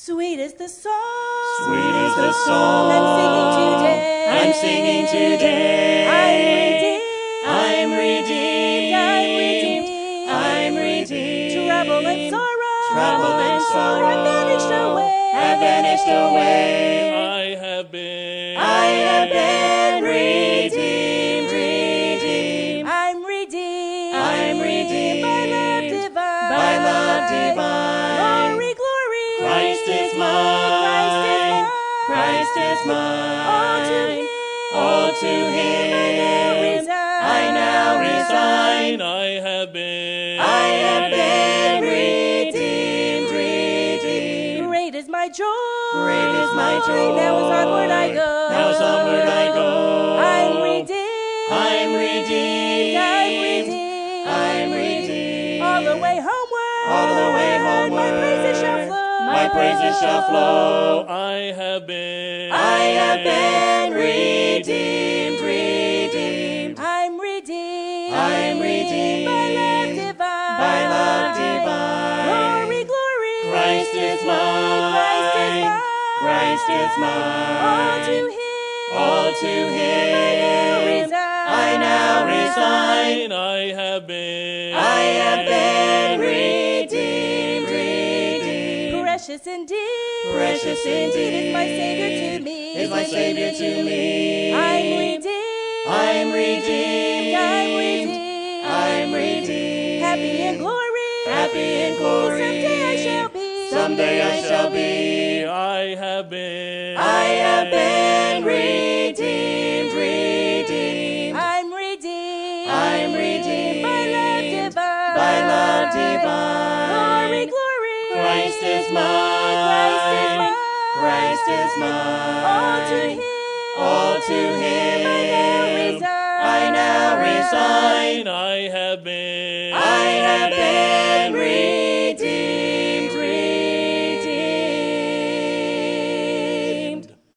Sweet is the song. Sweet is the song. I'm singing today. I'm singing today. I'm redeemed. I'm redeemed. I'm redeemed. Trouble and sorrow have vanished away. Have vanished away. I have been redeemed. I'm redeemed. I'm redeemed. By love divine. By love divine. Glory, glory. Christ is mine. Christ is mine. All to Him. I now resign. I have been redeemed. Great is my joy. Great is my joy. Now as onward I go. I'm redeemed. I'm redeemed. I'm redeemed. All the way homeward. My praises shall flow. My praises shall flow. I have been redeemed. I'm redeemed. I'm redeemed. By love divine. Glory, glory. Christ is mine. Christ is mine. All to Him. I now resign. I have been redeemed. Precious indeed. Precious indeed. Is my Savior to me. Is my Savior to me. I'm redeemed. I'm redeemed. I'm redeemed. Happy in glory. Happy in glory. Someday I shall be. Someday I shall be. I have been redeemed. I'm redeemed. I'm redeemed. By love divine. Glory, glory. Christ is mine. Christ is mine. All to Him. I now resign. I have been